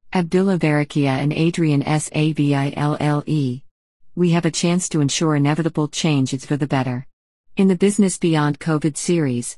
Abdullah Barakia and Adrian Saville. We have a chance to ensure inevitable change is for the better. In the Business Beyond COVID series,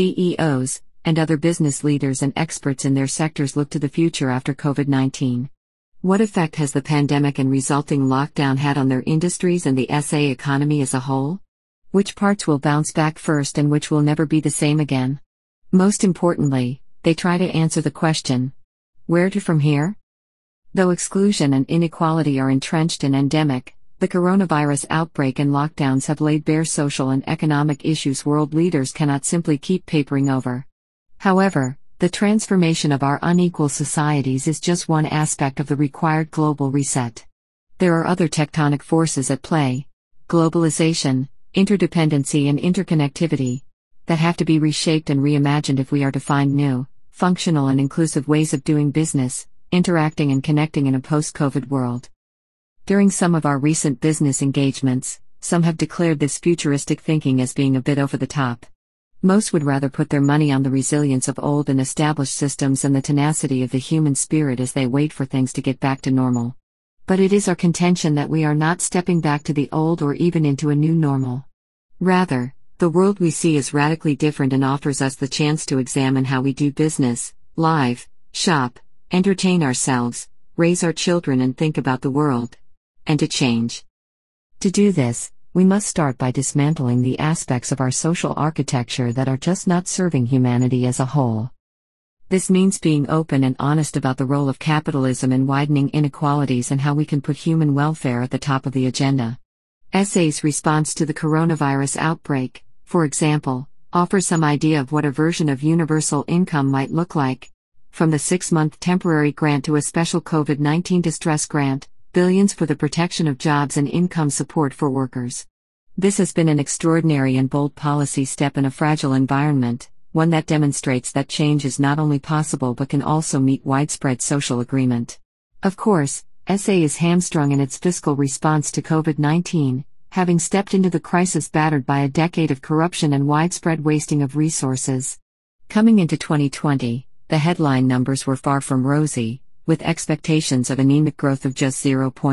CEOs and other business leaders and experts in their sectors look to the future after COVID-19. What effect has the pandemic and resulting lockdown had on their industries and the SA economy as a whole? Which parts will bounce back first and which will never be the same again? Most importantly, they try to answer the question, where to from here? Though exclusion and inequality are entrenched and endemic, the coronavirus outbreak and lockdowns have laid bare social and economic issues world leaders cannot simply keep papering over. However, the transformation of our unequal societies is just one aspect of the required global reset. There are other tectonic forces at play: globalization, interdependency, and interconnectivity that have to be reshaped and reimagined if we are to find new, functional, and inclusive ways of doing business, interacting, and connecting in a post-COVID world. During some of our recent business engagements, some have declared this futuristic thinking as being a bit over the top. Most would rather put their money on the resilience of old and established systems and the tenacity of the human spirit as they wait for things to get back to normal. But it is our contention that we are not stepping back to the old or even into a new normal. Rather, the world we see is radically different and offers us the chance to examine how we do business, live, shop, entertain ourselves, raise our children, and think about the world. And to change. To do this, we must start by dismantling the aspects of our social architecture that are just not serving humanity as a whole. This means being open and honest about the role of capitalism in widening inequalities and how we can put human welfare at the top of the agenda. SA's response to the coronavirus outbreak, for example, offers some idea of what a version of universal income might look like. From the 6-month temporary grant to a special COVID-19 distress grant, billions for the protection of jobs and income support for workers. This has been an extraordinary and bold policy step in a fragile environment, one that demonstrates that change is not only possible but can also meet widespread social agreement. Of course, SA is hamstrung in its fiscal response to COVID-19, having stepped into the crisis battered by a decade of corruption and widespread wasting of resources. Coming into 2020, the headline numbers were far from rosy, with expectations of anemic growth of just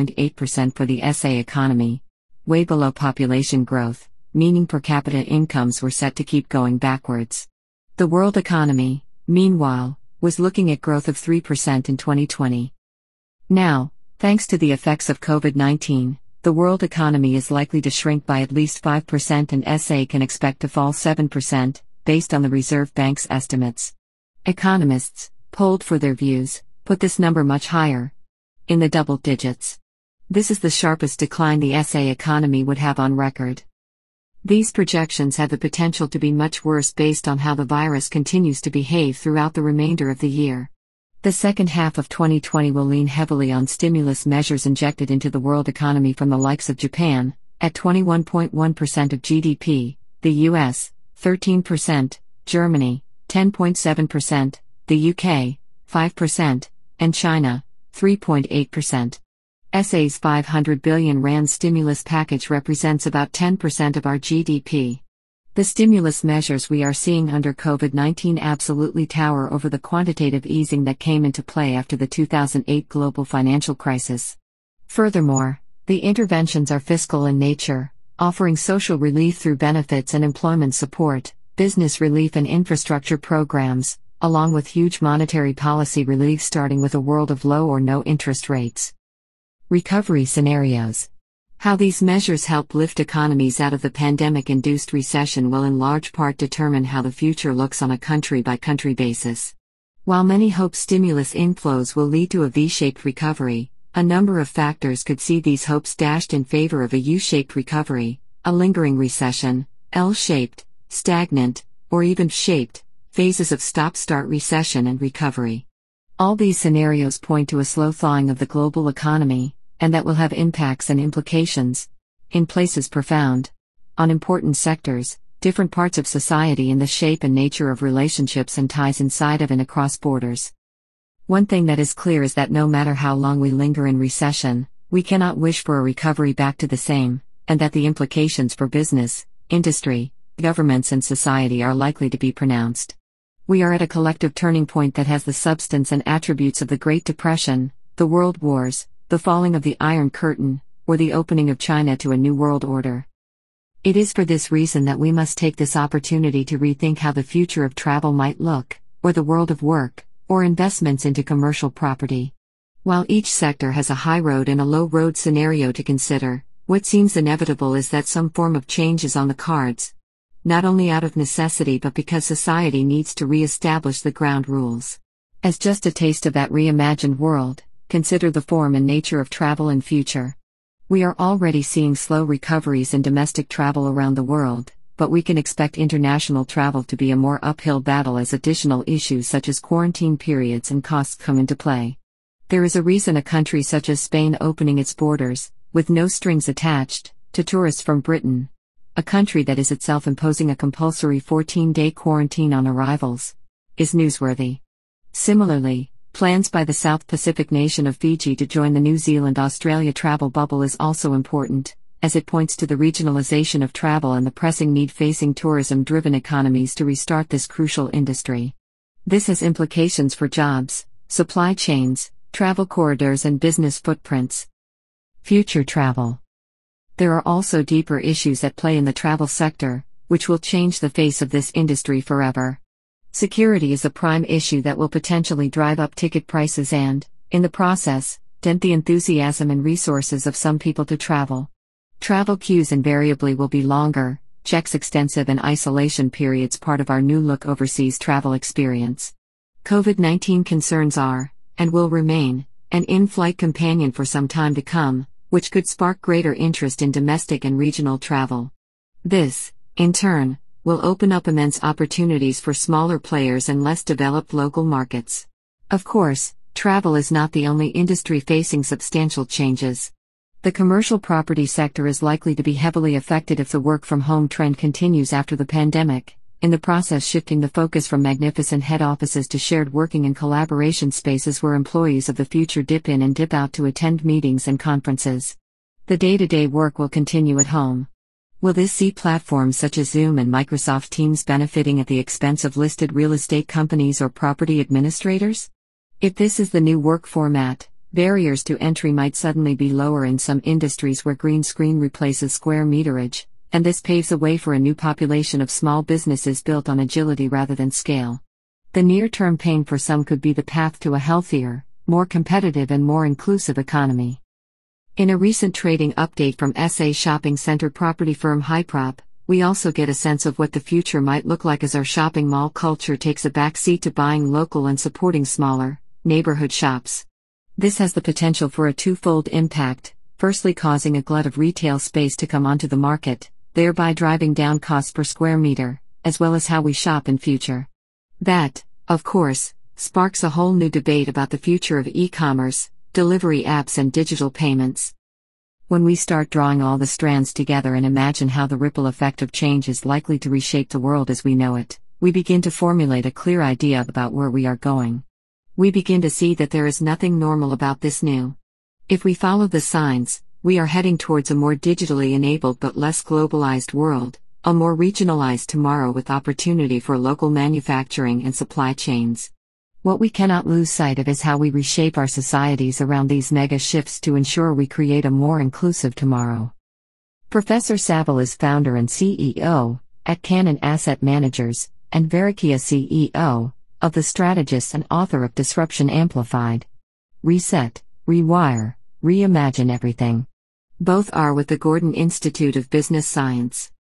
0.8% for the SA economy, way below population growth, meaning per capita incomes were set to keep going backwards. The world economy, meanwhile, was looking at growth of 3% in 2020. Now, thanks to the effects of COVID-19, the world economy is likely to shrink by at least 5% and SA can expect to fall 7%, based on the Reserve Bank's estimates. Economists, polled for their views, put this number much higher, in the double digits. This is the sharpest decline the SA economy would have on record. These projections have the potential to be much worse based on how the virus continues to behave throughout the remainder of the year. The second half of 2020 will lean heavily on stimulus measures injected into the world economy from the likes of Japan, at 21.1% of GDP, the US, 13%, Germany, 10.7%, the UK, 5%, and China, 3.8%. SA's 500 billion rand stimulus package represents about 10% of our GDP. The stimulus measures we are seeing under COVID-19 absolutely tower over the quantitative easing that came into play after the 2008 global financial crisis. Furthermore, the interventions are fiscal in nature, offering social relief through benefits and employment support, business relief and infrastructure programs, along with huge monetary policy relief starting with a world of low or no interest rates. Recovery scenarios. How these measures help lift economies out of the pandemic-induced recession will in large part determine how the future looks on a country-by-country basis. While many hope stimulus inflows will lead to a V-shaped recovery, a number of factors could see these hopes dashed in favor of a U-shaped recovery, a lingering recession, L-shaped, stagnant, or even shaped, phases of stop-start recession and recovery. All these scenarios point to a slow thawing of the global economy, and that will have impacts and implications, in places profound, on important sectors, different parts of society, and the shape and nature of relationships and ties inside of and across borders. One thing that is clear is that no matter how long we linger in recession, we cannot wish for a recovery back to the same, and that the implications for business, industry, governments and society are likely to be pronounced. We are at a collective turning point that has the substance and attributes of the Great Depression, the World Wars, the falling of the Iron Curtain, or the opening of China to a new world order. It is for this reason that we must take this opportunity to rethink how the future of travel might look, or the world of work, or investments into commercial property. While each sector has a high road and a low road scenario to consider, what seems inevitable is that some form of change is on the cards. Not only out of necessity but because society needs to re-establish the ground rules. As just a taste of that reimagined world, consider the form and nature of travel in future. We are already seeing slow recoveries in domestic travel around the world, but we can expect international travel to be a more uphill battle as additional issues such as quarantine periods and costs come into play. There is a reason a country such as Spain opening its borders, with no strings attached, to tourists from Britain. A country that is itself imposing a compulsory 14-day quarantine on arrivals, is newsworthy. Similarly, plans by the South Pacific nation of Fiji to join the New Zealand-Australia travel bubble is also important, as it points to the regionalization of travel and the pressing need facing tourism-driven economies to restart this crucial industry. This has implications for jobs, supply chains, travel corridors and business footprints. Future travel. There are also deeper issues at play in the travel sector, which will change the face of this industry forever. Security is a prime issue that will potentially drive up ticket prices and, in the process, dent the enthusiasm and resources of some people to travel. Travel queues invariably will be longer, checks extensive and isolation periods part of our new look overseas travel experience. COVID-19 concerns are, and will remain, an in-flight companion for some time to come, which could spark greater interest in domestic and regional travel. This, in turn, will open up immense opportunities for smaller players and less developed local markets. Of course, travel is not the only industry facing substantial changes. The commercial property sector is likely to be heavily affected if the work-from-home trend continues after the pandemic, in the process shifting the focus from magnificent head offices to shared working and collaboration spaces where employees of the future dip in and dip out to attend meetings and conferences. The day-to-day work will continue at home. Will this see platforms such as Zoom and Microsoft Teams benefiting at the expense of listed real estate companies or property administrators? If this is the new work format, barriers to entry might suddenly be lower in some industries where green screen replaces square meterage, and this paves the way for a new population of small businesses built on agility rather than scale. The near-term pain for some could be the path to a healthier, more competitive and more inclusive economy. In a recent trading update from SA shopping center property firm Hyprop, we also get a sense of what the future might look like as our shopping mall culture takes a backseat to buying local and supporting smaller, neighborhood shops. This has the potential for a twofold impact, firstly causing a glut of retail space to come onto the market, thereby driving down costs per square meter, as well as how we shop in future. That, of course, sparks a whole new debate about the future of e-commerce, delivery apps and digital payments. When we start drawing all the strands together and imagine how the ripple effect of change is likely to reshape the world as we know it, we begin to formulate a clear idea about where we are going. We begin to see that there is nothing normal about this new. If we follow the signs, we are heading towards a more digitally enabled but less globalized world, a more regionalized tomorrow with opportunity for local manufacturing and supply chains. What we cannot lose sight of is how we reshape our societies around these mega shifts to ensure we create a more inclusive tomorrow. Professor Saville is founder and CEO, at Cannon Asset Managers, and Verikia CEO, of The Strategists and author of Disruption Amplified. Reset, Rewire, Reimagine Everything. Both are with the Gordon Institute of Business Science.